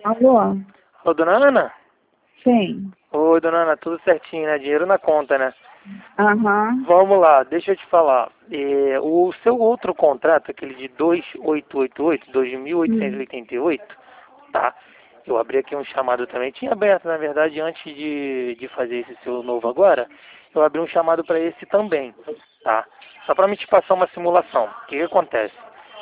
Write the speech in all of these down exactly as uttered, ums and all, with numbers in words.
Alô? Ô, dona Ana? Sim. Oi, dona Ana, tudo certinho, né? Dinheiro na conta, né? Aham. Vamos lá, deixa eu te falar. É, o seu outro contrato, aquele de dois mil oitocentos e oitenta e oito, dois mil oitocentos e Hum. oitenta e oito, tá? Eu abri aqui um chamado também. Tinha aberto, na verdade, antes de, de fazer esse seu novo agora, eu abri um chamado para esse também, tá? Só para me te passar uma simulação. O que, que acontece?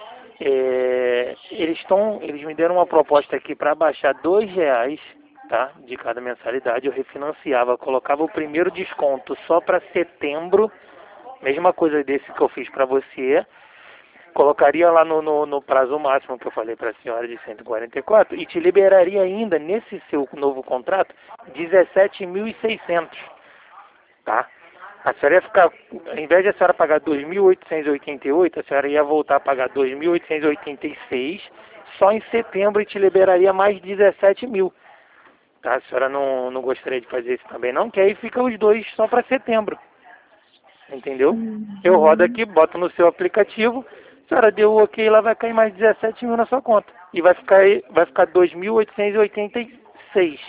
É, eles estão, eles me deram uma proposta aqui para baixar dois reais, tá, de cada mensalidade. Eu refinanciava, colocava o primeiro desconto só para setembro, mesma coisa desse que eu fiz para você, colocaria lá no, no, no prazo máximo que eu falei para a senhora de cento e quarenta e quatro e te liberaria ainda nesse seu novo contrato dezessete mil e seiscentos, tá? A senhora ia ficar, ao invés de a senhora pagar dois mil oitocentos e oitenta e oito, a senhora ia voltar a pagar dois mil oitocentos e oitenta e seis só em setembro e te liberaria mais dezessete mil. Tá? A senhora não, não gostaria de fazer isso também não? Que aí fica os dois só para setembro. Entendeu? Eu rodo Uhum. aqui, boto no seu aplicativo, a senhora deu o ok, lá vai cair mais dezessete mil na sua conta. E vai ficar, aí- vai ficar dois mil oitocentos e oitenta e seis.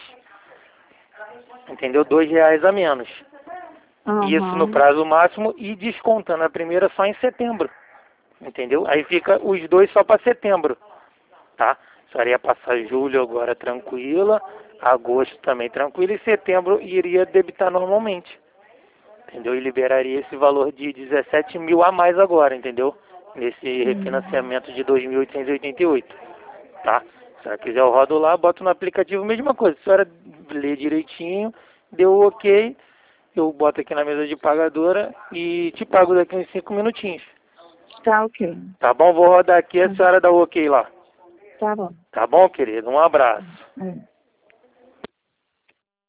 Entendeu? Dois reais a menos. Isso no Aham. prazo máximo e descontando a primeira só em setembro. Entendeu? Aí fica os dois só para setembro, tá? A senhora ia passar julho agora tranquila, agosto também tranquilo e setembro iria debitar normalmente. Entendeu? E liberaria esse valor de dezessete mil a mais agora, entendeu? Nesse Hum. refinanciamento de dois mil oitocentos e oitenta e oito, tá? Se a senhora quiser eu rodo lá, boto no aplicativo, mesma coisa. Se a senhora lê direitinho, deu o ok, eu boto aqui na mesa de pagadora e te pago daqui uns cinco minutinhos. Tá ok. Tá bom? Vou rodar aqui, a Tá, senhora dá o ok lá. tá bom. Tá bom, querido? Um abraço. É.